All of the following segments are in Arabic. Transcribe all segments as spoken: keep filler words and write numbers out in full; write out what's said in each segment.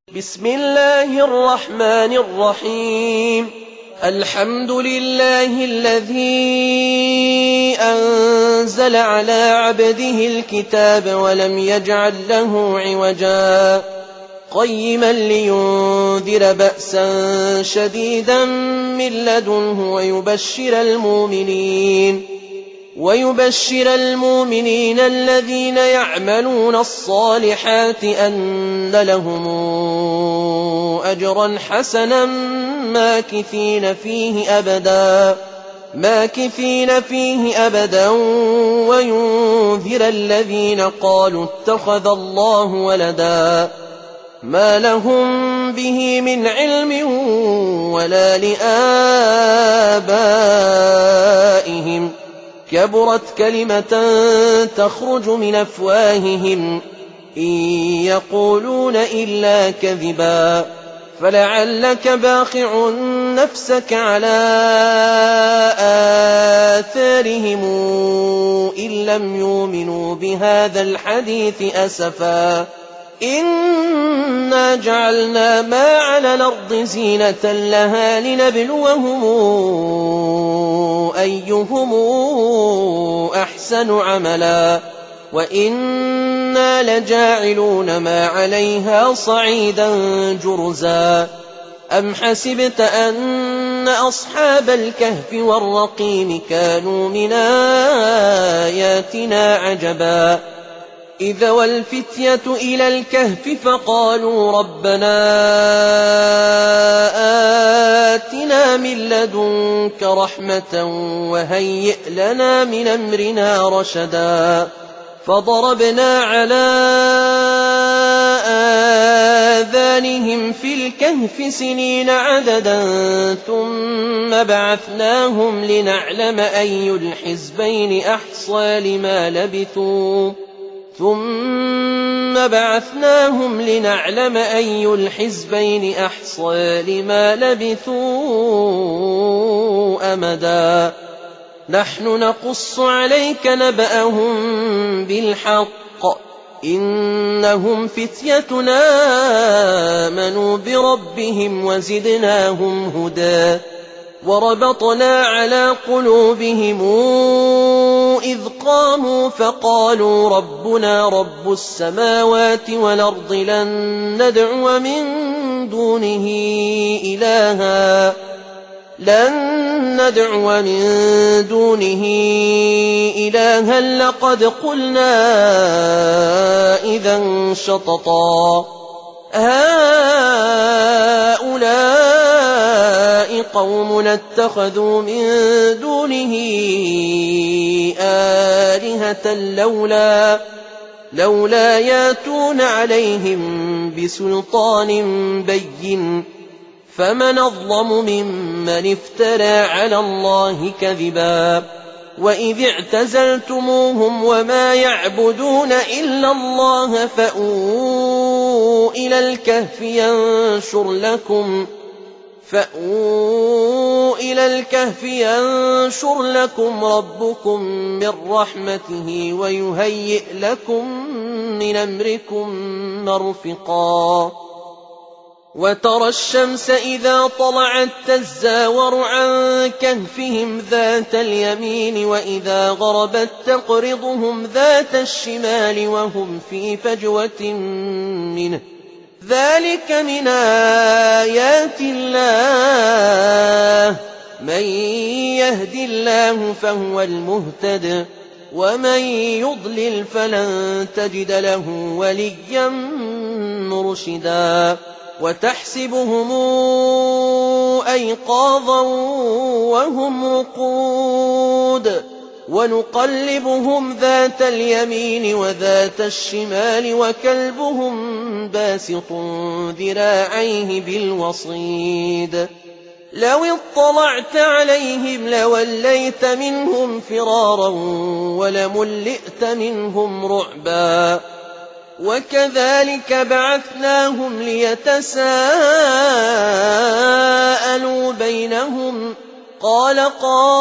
بسم الله الرحمن الرحيم. الحمد لله الذي أنزل على عبده الكتاب ولم يجعل له عوجا قيما لينذر بأسا شديدا من لدنه ويبشر المؤمنين ويبشر المؤمنين الذين يعملون الصالحات أن لهم أجرا حسنا ماكثين فيه أبدا ماكثين فيه أبدا وينذر الذين قالوا اتخذ الله ولدا ما لهم به من علم ولا لآبائهم كبرت كلمة تخرج من أفواههم إن يقولون إلا كذبا فلعلك باخع نفسك على آثارهم إن لم يؤمنوا بهذا الحديث أسفا إنا جعلنا ما على الأرض زينة لها لنبلوهم أيهم أحسن عملا وإنا لجاعلون ما عليها صعيدا جرزا أم حسبت أن أصحاب الكهف والرقيم كانوا من آياتنا عجبا إذ والفتية إلى الكهف فقالوا ربنا آتنا من لدنك رحمة وهيئ لنا من أمرنا رشدا فضربنا على آذانهم في الكهف سنين عددا ثم بعثناهم لنعلم أي الحزبين أحصى لما لبثوا ثم بعثناهم لنعلم أي الحزبين أحصى لما لبثوا أمدا نحن نقص عليك نبأهم بالحق إنهم فتيتنا آمنوا بربهم وزدناهم هدى وربطنا على قلوبهم إذ قاموا فقالوا ربنا رب السماوات والأرض لن ندعو من دونه إلها لن ندعو من دونه إلها لقد قلنا إذا شططا هؤلاء قوم اتخذوا من دونه آلهة لولا لولا ياتون عليهم بسلطان بين فمن أظلم ممن افترى على الله كذبا وإذ اعتزلتموهم وما يعبدون إلا الله فأووا إلى الكهف ينشر لكم فأووا إلى الكهف ينشر لكم ربكم من رحمته ويهيئ لكم من أمركم مرفقا وترى الشمس إذا طلعت تزاور عن كهفهم ذات اليمين وإذا غربت تقرضهم ذات الشمال وهم في فجوة منه ذلك من آيات الله من يهد الله فهو المهتد ومن يضلل فلن تجد له وليا مرشدا وتحسبهم أيقاظا وهم رقود ونقلبهم ذات اليمين وذات الشمال وكلبهم باسط ذراعيه بالوصيد لو اطلعت عليهم لوليت منهم فرارا ولملئت منهم رعبا وكذلك بعثناهم ليتساءلوا بينهم قال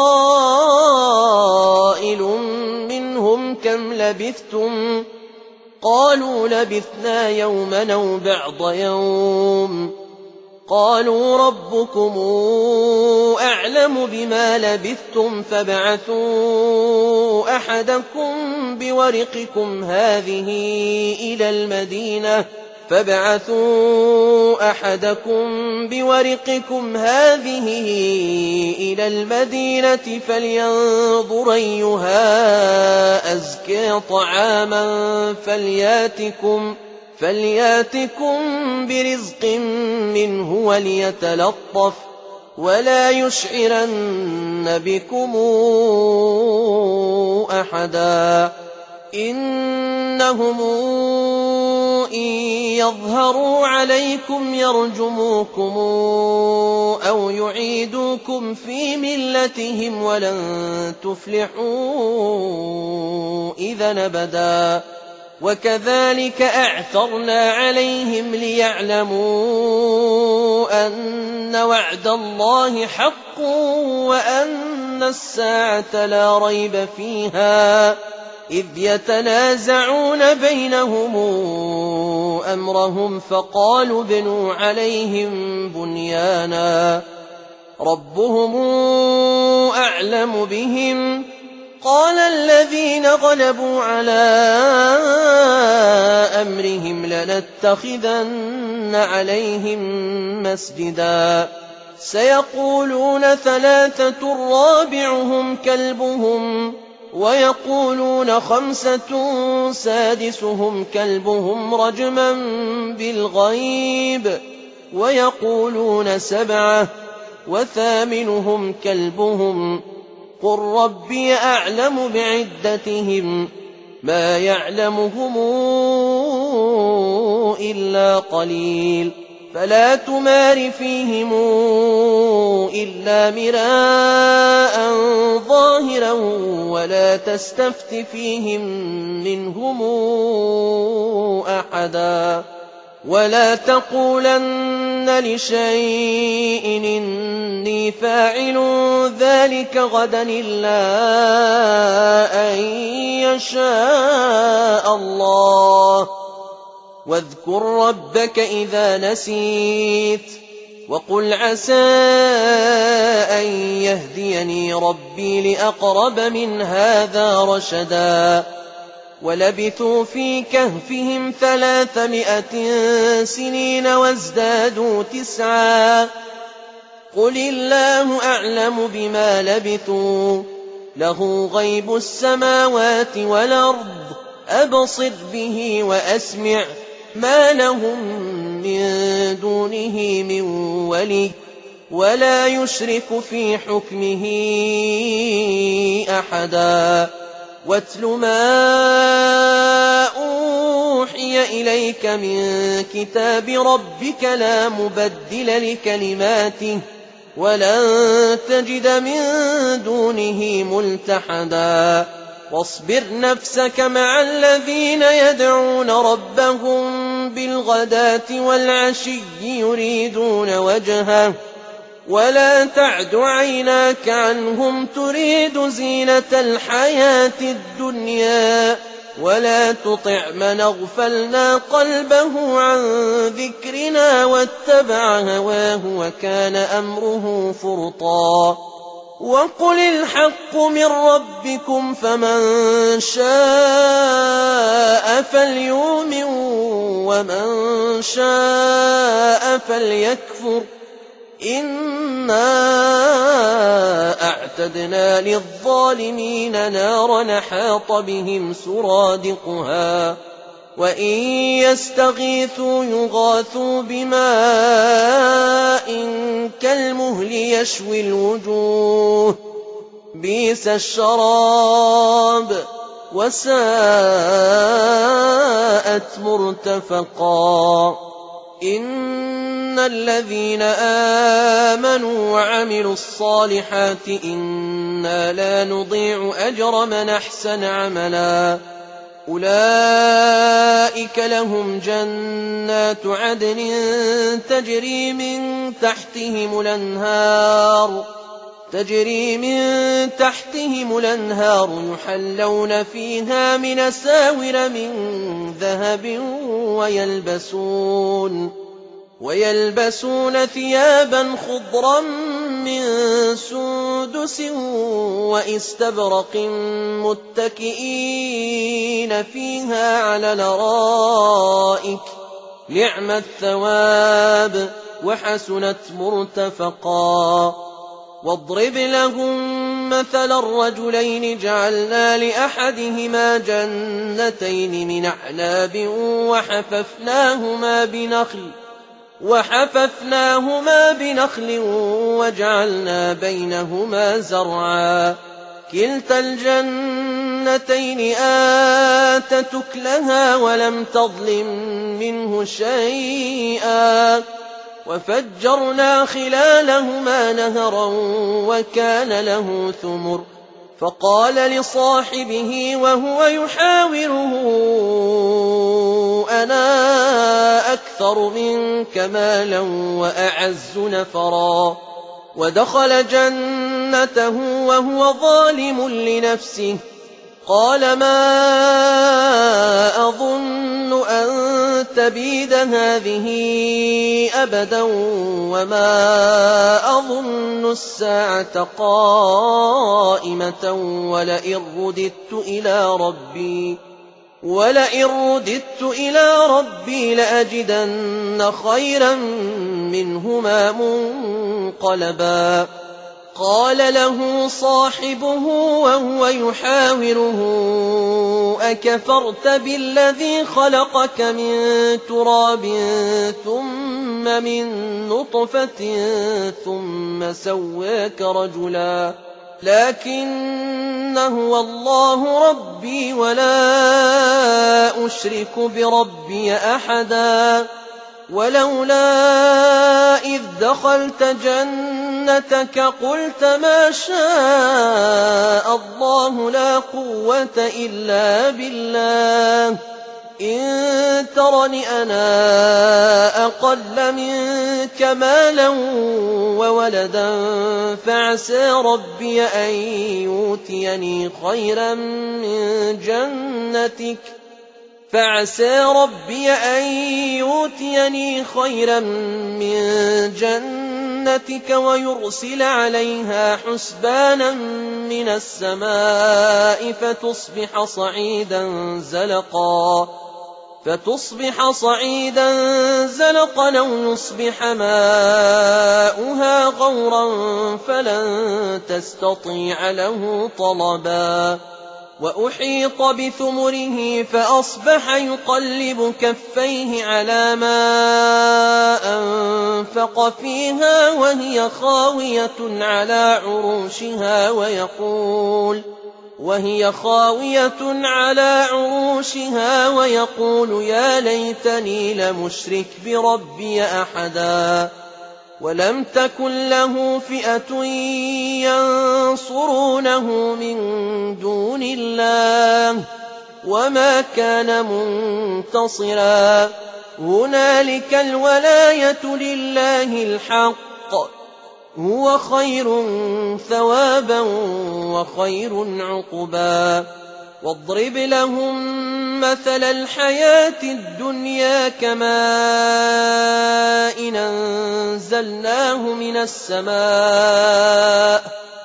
قائل منهم كم لبثتم قالوا لبثنا يوما أو بعض يوم قالوا ربكم أعلم بما لبثتم فابعثوا أحدكم بورقكم هذه إلى المدينة فابعثوا أحدكم بورقكم هذه إلى المدينة فلينظر أيها أزكى طعاما فلياتكم فلياتكم برزق منه وليتلطف ولا يشعرن بكم أحدا إنهم إن يظهروا عليكم يرجموكم أو يعيدوكم في ملتهم ولن تفلحوا إذا أبدا وكذلك أعثرنا عليهم ليعلموا أن وعد الله حق وأن الساعة لا ريب فيها إذ يتنازعون بينهم أمرهم فقالوا ابنوا عليهم بنيانا ربهم أعلم بهم قال الذين غلبوا على أمرهم لنتخذن عليهم مسجدا سيقولون ثلاثة رابعهم كلبهم ويقولون خمسة سادسهم كلبهم رجما بالغيب ويقولون سبعة وثامنهم كلبهم قل ربي أعلم بعدتهم ما يعلمهم إلا قليل فلا تمار فيهم إلا مراء ظاهرا ولا تستفت فيهم منهم أحدا ولا تقولن لشيء إني فاعل ذلك غدا إلا أن يشاء الله واذكر ربك إذا نسيت وقل عسى أن يهديني ربي لأقرب من هذا رشدا ولبثوا في كهفهم ثلاثمائة سنين وازدادوا تسعا قل الله أعلم بما لبثوا له غيب السماوات والأرض أبصر به وأسمع ما لهم من دونه من ولي ولا يشرك في حكمه أحدا واتل ما أوحي إليك من كتاب ربك لا مبدل لكلماته ولن تجد من دونه ملتحدا واصبر نفسك مع الذين يدعون ربهم بالغداة والعشي يريدون وجهه ولا تعد عيناك عنهم تريد زينة الحياة الدنيا ولا تطع من أغفلنا قلبه عن ذكرنا واتبع هواه وكان أمره فرطا وقل الحق من ربكم فمن شاء فليؤمن ومن شاء فليكفر إنا أعتدنا للظالمين نارا حاط بهم سرادقها وإن يستغيثوا يغاثوا بماء كالمهل يشوي الوجوه بئس الشراب وساءت مرتفقا إن الذين آمنوا وعملوا الصالحات إنا لا نضيع أجر من أحسن عملا أولئك لهم جنات عدن تجري من تحتهم الأنهار تجري من تحتهم الأنهار يحلون فيها من أساور من ذهب ويلبسون, ويلبسون ثيابا خضرا من سندس وإستبرق متكئين فيها على الأرائك نعم الثواب وحسنت مرتفقا. واضرب لهم مثل الرجلين جعلنا لأحدهما جنتين من أعناب وحففناهما بنخل وحففناهما بنخل وجعلنا بينهما زرعا كلتا الجنتين آتت أكلها ولم تظلم منه شيئا وفجرنا خلالهما نهرا وكان له ثمر فقال لصاحبه وهو يحاوره أنا أكثر منك مالا وأعز نفرا ودخل جنته وهو ظالم لنفسه قال ما أظن أن تبيد هذه أبدا وما أظن الساعة قائمة ولئن رددت إلى ربي ولئن رددت إلى ربي لأجدن خيرا منهما منقلبا. قال له صاحبه وهو يحاوره أكفرت بالذي خلقك من تراب ثم من نطفة ثم سواك رجلا لكن هو الله ربي ولا أشرك بربي أحدا. ولولا إذ دخلت جنتك قلت ما شاء الله لا قوة إلا بالله إن ترني أنا أقل منك مالا وولدا فعسى ربي أن يؤتيني خيرا من جنتك فعسى ربي أن يؤتيني خيرا من جنتك ويرسل عليها حسبانا من السماء فتصبح صعيدا زلقا فتصبح صعيدا زلقا أو يصبح ماؤها غورا فلن تستطيع له طلبا. وأحيط بثمره فأصبح يقلب كفيه على ما أنفق فيها وهي خاوية على عروشها ويقول وهي خاوية على عروشها ويقول يا ليتني لمشرك بربي أحدا. ولم تكن له فئة ينصرونه من دون الله وما كان منتصرا. هنالك الولاية لله الحق هو خير ثوابا وخير عقبا. واضرب لهم مثل الحياة الدنيا كماء أنزلناه من السماء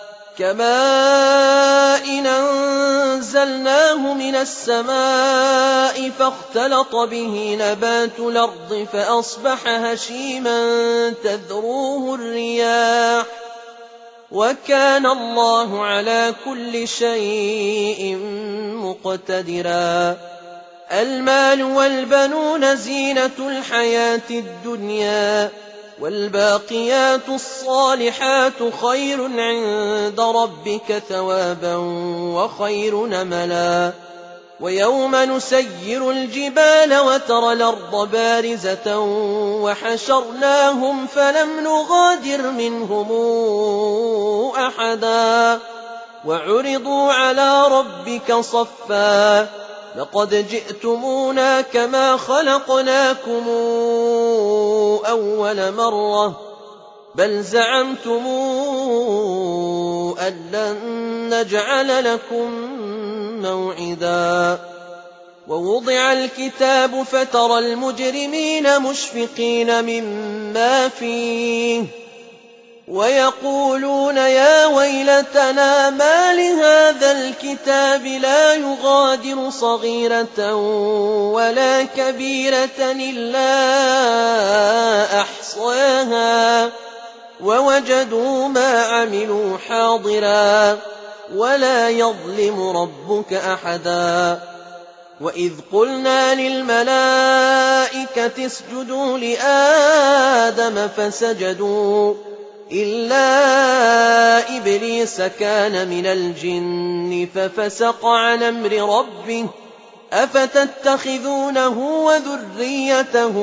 كماء أنزلناه من السماء فاختلط به نبات الأرض فأصبح هشيما تذروه الرياح وكان الله على كل شيء مقتدرا. المال والبنون زينة الحياة الدنيا والباقيات الصالحات خير عند ربك ثوابا وخير نملا. ويوم نسير الجبال وترى الأرض بارزة وحشرناهم فلم نغادر منهم أحدا وعرضوا على ربك صفا لقد جئتمونا كما خلقناكم أول مرة بل زعمتم أن لن نجعل لكم موعدا ووضع الكتاب فترى المجرمين مشفقين مما فيه ويقولون يا ويلتنا ما لهذا الكتاب لا يغادر صغيرة ولا كبيرة إلا أحصاها ووجدوا ما عملوا حاضرا ولا يظلم ربك أحدا وإذ قلنا للملائكة اسجدوا لآدم فسجدوا إلا إبليس كان من الجن ففسق عن أمر ربه أفتتخذونه وذريته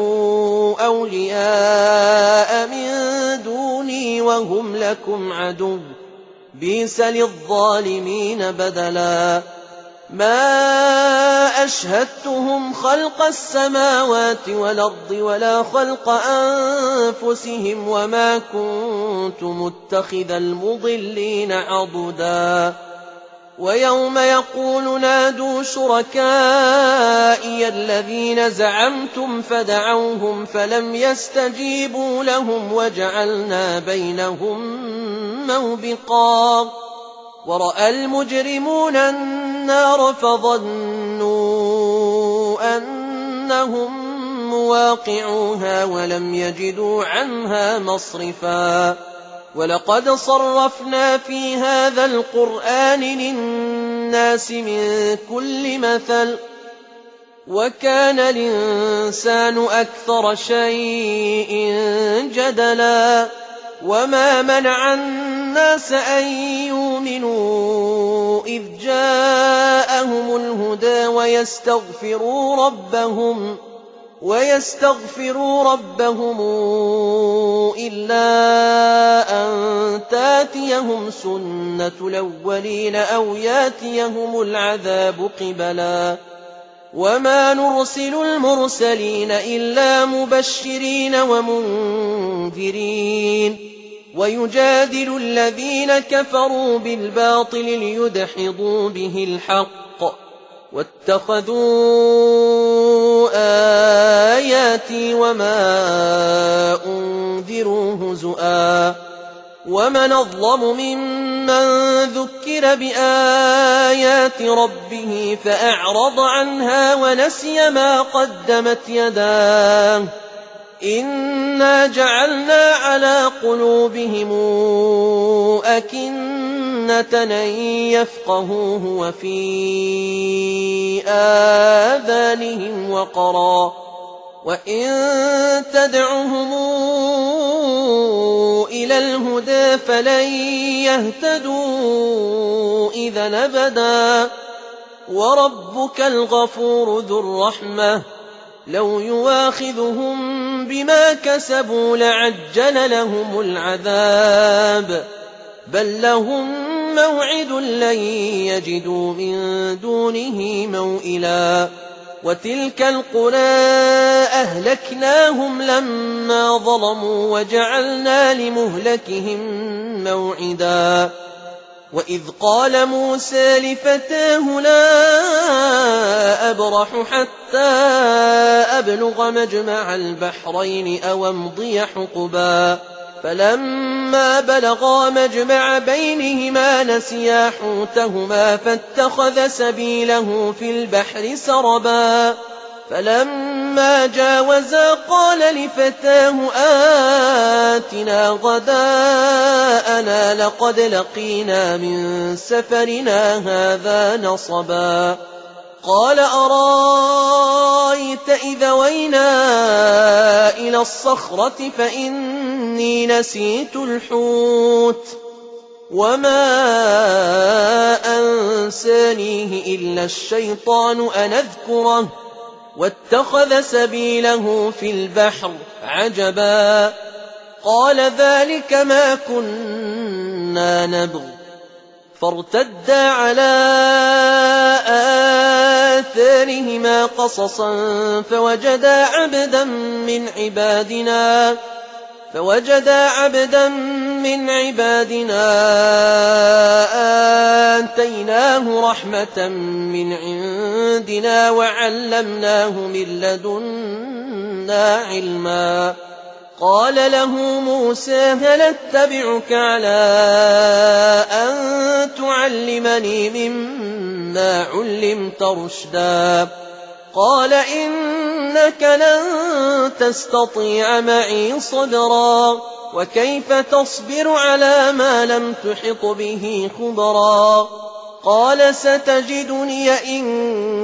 أولياء من دوني وهم لكم عدو بئس للظالمين بدلا ما أشهدتهم خلق السماوات والأرض ولا خلق أنفسهم وما كنت متخذ المضلين عضدا ويوم يقول نادوا شركائي الذين زعمتم فدعوهم فلم يستجيبوا لهم وجعلنا بينهم موبقا ورأى المجرمون النار فظنوا أنهم مواقعوها ولم يجدوا عنها مصرفا ولقد صرفنا في هذا القرآن للناس من كل مثل وكان الإنسان أكثر شيء جدلا وما منع الناس أن يؤمنوا إذ جاءهم الهدى ويستغفروا ربهم ويستغفروا ربهم إلا أن تاتيهم سنة الأولين أو ياتيهم العذاب قبلا وما نرسل المرسلين إلا مبشرين ومنذرين ويجادل الذين كفروا بالباطل ليدحضوا به الحق واتخذوا آياتي وما أنذروا هزؤا ومن أظلم ممن ذكر بآيات ربه فأعرض عنها ونسي ما قدمت يداه إنا جعلنا على قلوبهم أكنة أن يفقهوه وفي آذانهم وقرا وإن تدعهم إلى الهدى فلن يهتدوا إذا أبدا وربك الغفور ذو الرحمة لو يواخذهم بما كسبوا لعجل لهم العذاب بل لهم موعد لن يجدوا من دونه موئلا وتلك القرى أهلكناهم لما ظلموا وجعلنا لمهلكهم موعدا وإذ قال موسى لفتاه لا أبرح حتى أبلغ مجمع البحرين أو أمضي حقبا فلما بلغا مجمع بينهما نسيا حوتهما فاتخذ سبيله في البحر سربا فلما جاوزا قال لفتاه آتنا غداءنا لقد لقينا من سفرنا هذا نصبا قال أرايت إذا وينا إلى الصخرة فإني نسيت الحوت وما أنسانيه إلا الشيطان أن أذكره واتخذ سبيله في البحر عجبا قال ذلك ما كنا نبغ فارتدا على آثارهما قصصا فوجدا عبدا من عبادنا فوجدا عبدا من عبادنا آتيناه رحمة من عندنا وعلمناه من لدنا علما. قال له موسى هل اتبعك على أن تعلمني مما علمت رشدا؟ قال إنك لن تستطيع معي صبرا وكيف تصبر على ما لم تحط به خبرا؟ قال ستجدني إن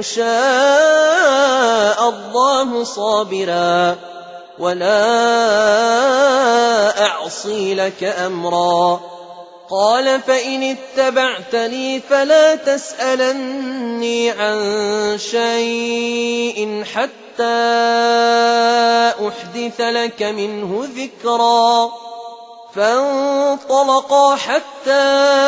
شاء الله صابرا ولا أعصي لك أمرا. قال فإن اتبعتني فلا تسألني عن شيء حتى أحدث لك منه ذكرا. فانطلقا حتى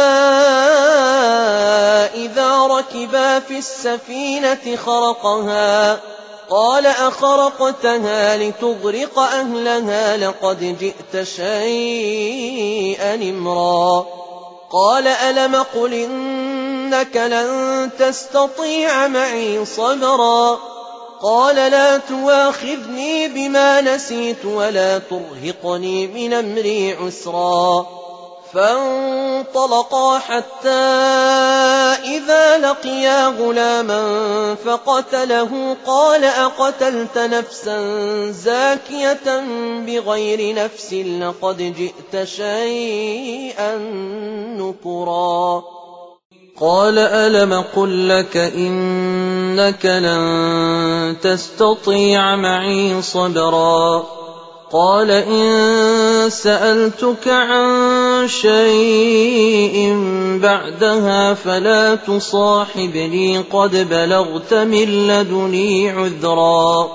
إذا ركبا في السفينة خرقها قال أخرقتها لتغرق أهلها لقد جئت شيئا إمرا. قال ألم قل إنك لن تستطيع معي صبرا؟ قال لا تواخذني بما نسيت ولا ترهقني من أمري عسرا. فانطلقا حتى إذا لقيا غلاما فقتله قال أقتلت نفسا زاكية بغير نفس لقد جئت شيئا نكرا. قال ألم قل لك إنك لن تستطيع معي صبرا؟ قال إن سألتك عن شيء بعدها فلا تصاحبني قد بلغت من لدني عذرا.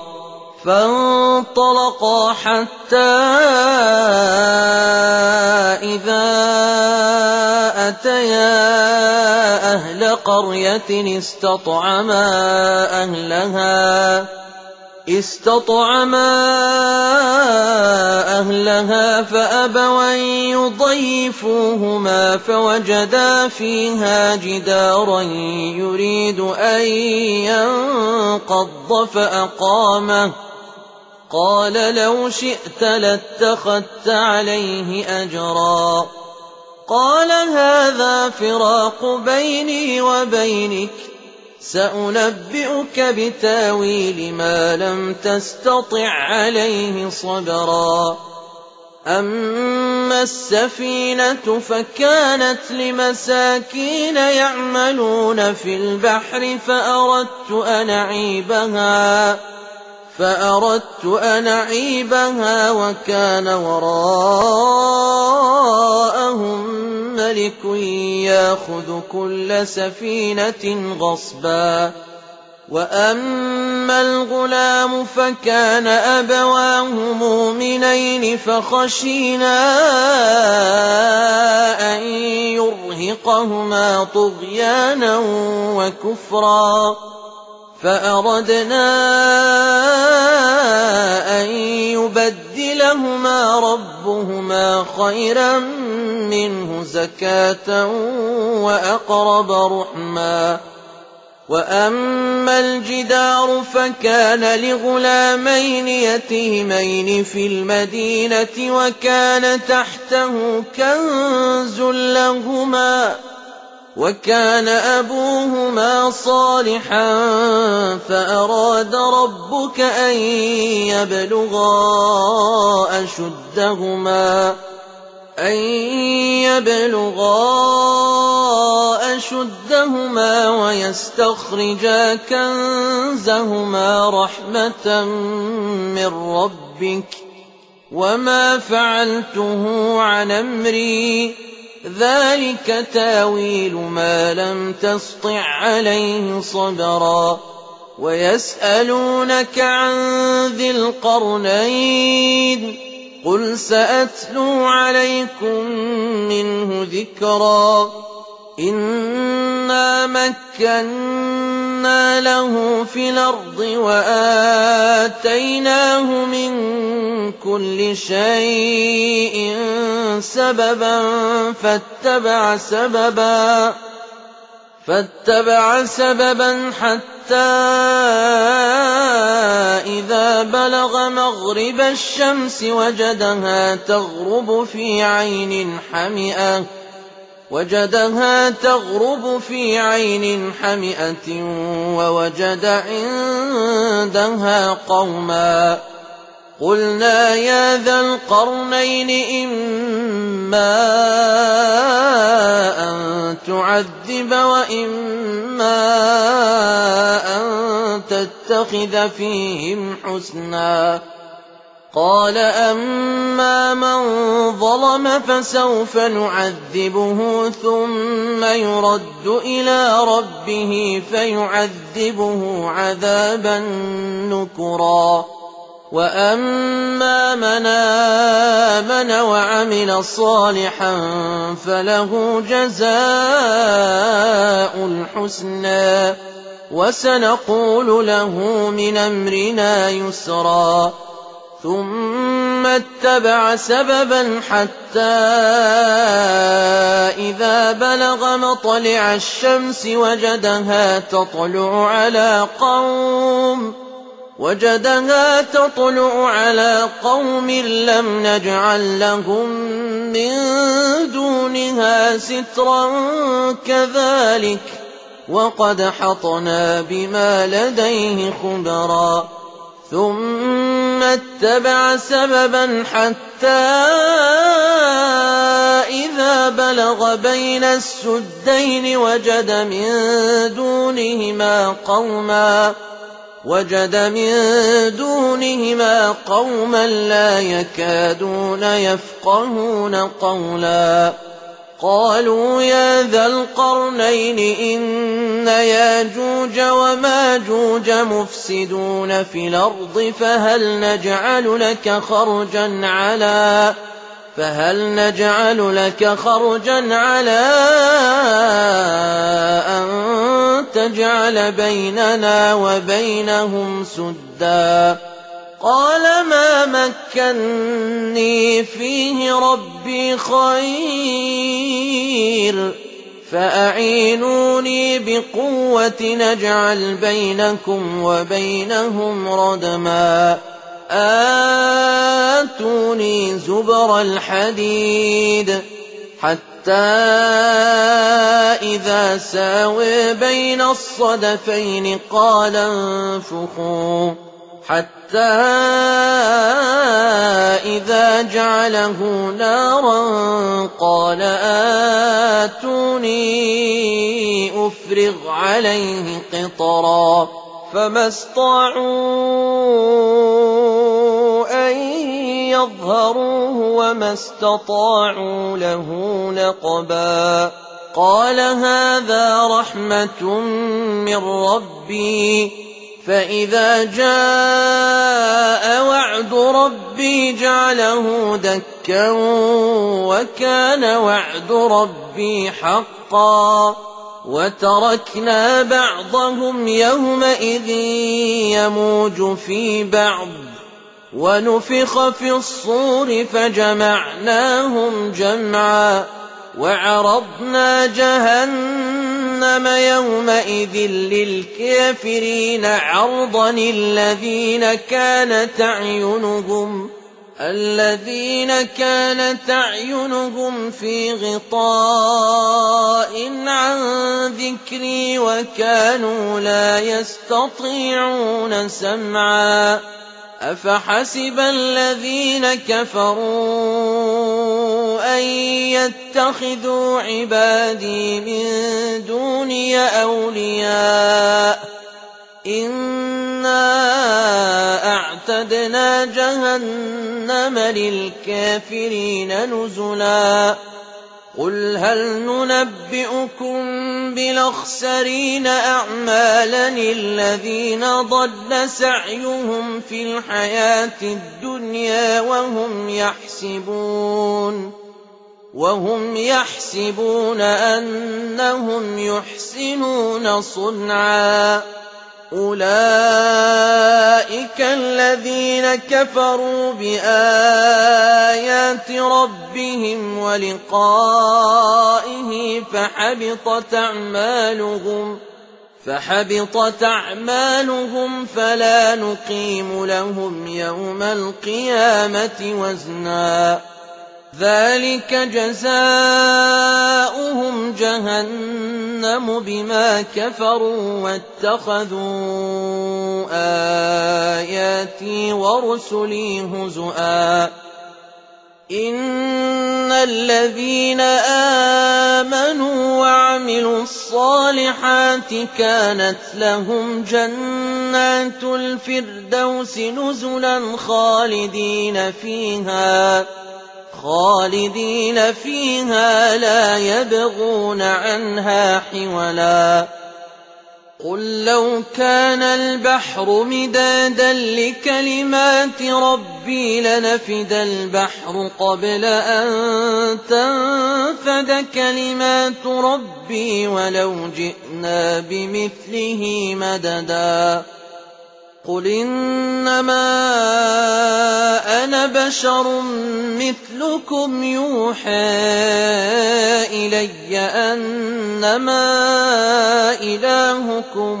فانطلقا حتى إذا أتيا أهل قرية استطعما أهلها استطعما أهلها فأبوا أن يضيفوهما فوجدا فيها جدارا يريد أن ينقض فأقامه. قال لو شئت لاتخذت عليه أجرا. قال هذا فراق بيني وبينك سأنبئك بتاويل ما لم تستطع عليه صبرا. أما السفينة فكانت لمساكين يعملون في البحر فأردت أن أعيبها فأردت أن أعيبها وكان وراءهم ملك يأخذ كل سفينة غصبا. وأما الغلام فكان أبواه مؤمنين فخشينا أن يرهقهما طغيانا وكفرا فأردنا أن يبدلهما ربهما خيرا منه زكاة وأقرب رحما. وأما الجدار فكان لغلامين يتيمين في المدينة وكان تحته كنز لهما وكان أبوهما صالحا فأراد ربك أن يبلغا أشدهما أن يبلغا أشدهما ويستخرجا كنزهما رحمة من ربك وما فعلته عن أمري ذلك تاويل ما لم تسطع عليه صبرا. ويسألونك عن ذي القرنين قل سأتلو عليكم منه ذكرا إِنَّا مَكَّنَّا لَهُ فِي الْأَرْضِ وَآتَيْنَاهُ مِن كُلِّ شَيْءٍ سَبَبًا فَاتَّبَعَ سَبَبًا فَاتَّبَعَ سَبَبًا حَتَّىٰ إِذَا بَلَغَ مَغْرِبَ الشَّمْسِ وَجَدَهَا تَغْرُبُ فِي عَيْنٍ حَمِئَةٍ وجدها تغرب في عين حمئة ووجد عندها قوما قلنا يا ذا القرنين إما أن تعذب وإما أن تتخذ فيهم حسنا قال أما من ظلم فسوف نعذبه ثم يرد إلى ربه فيعذبه عذابا نكرا وأما من آمن وعمل صالحا فله جزاء الحسنى وسنقول له من أمرنا يسرا ثم اتبع سببا حتى إذا بلغ مطلع الشمس وجدها تطلع على قوم وجدها تطلع على قوم لم نجعل لهم من دونها سترا كذلك وقد حطنا بما لديه خبرا ثم اتبع سببا حتى إذا بلغ بين السدين وجد من دونهما قوما وجد من دونهما قوما لا يكادون يفقهون قولا قالوا يا ذا القرنين إن ياجوج وماجوج مفسدون في الأرض فهل نجعل لك خرجا على فهل نجعل لك خرجا على أن تجعل بيننا وبينهم سدا قال ما مكني فيه ربي خير فأعينوني بقوة نجعل بينكم وبينهم ردما آتوني زبر الحديد حتى إذا ساوي بين الصدفين قال انفخوا حتى إذا جعله نارا قال آتوني أفرغ عليه قطرا فما استطاعوا أن يظهروه وما استطاعوا له نقبا قال هذا رحمة من ربي فإذا جاء وعد ربي جعله دكا وكان وعد ربي حقا وتركنا بعضهم يومئذ يموج في بعض ونفخ في الصور فجمعناهم جمعا وعرضنا جهنم يومئذ للكافرين عرضا الذين كانت أعينهم الذين كانت أعينهم في غطاء عن ذكري وكانوا لا يستطيعون سمعا أفحسب الذين كفروا أن يتخذوا عبادي من دوني أولياء إنا أعتدنا جهنم للكافرين نزلا قل هل ننبئكم بالأخسرين أعمالا الذين ضل سعيهم في الحياة الدنيا وهم يحسبون وهم يحسبون أنهم يحسنون صنعا أولئك الذين كفروا بآيات ربهم ولقائه فحبطت أعمالهم فحبطت أعمالهم فلا نقيم لهم يوم القيامة وزنا ذلك جزاؤهم جهنم بما كفروا واتخذوا آياتي ورسلي هزؤا إن الذين آمنوا وعملوا الصالحات كانت لهم جنات الفردوس نزلا خالدين فيها خالدين فيها لا يبغون عنها حولا قل لو كان البحر مدادا لكلمات ربي لنفد البحر قبل أن تنفد كلمات ربي ولو جئنا بمثله مددا قل إنما أنا بشر مثلكم يوحى إلي أنما إلهكم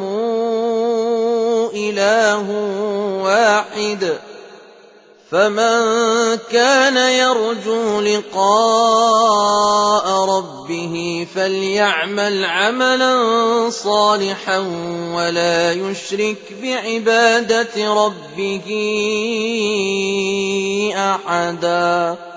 إله واحد فمن كان يرجو لقاء ربه فليعمل عملا صالحا ولا يشرك بعبادة ربه أحدا.